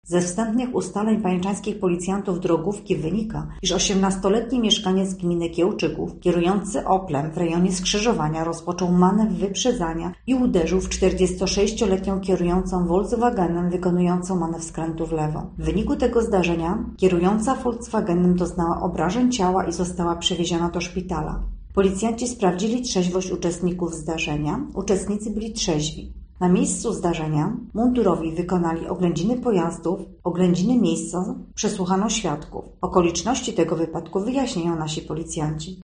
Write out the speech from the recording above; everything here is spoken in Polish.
Ze wstępnych ustaleń pańczańskich policjantów drogówki wynika, iż 18-letni mieszkaniec gminy Kiełczyków, kierujący Oplem w rejonie skrzyżowania, rozpoczął manewr wyprzedzania i uderzył w 46-letnią kierującą Volkswagenem wykonującą manewr skrętu w lewo. W wyniku tego zdarzenia kierująca Volkswagenem doznała obrażeń ciała i została przewieziona do szpitala. Policjanci sprawdzili trzeźwość uczestników zdarzenia. Uczestnicy byli trzeźwi. Na miejscu zdarzenia mundurowi wykonali oględziny pojazdów, oględziny miejsca, przesłuchano świadków. Okoliczności tego wypadku wyjaśniają nasi policjanci.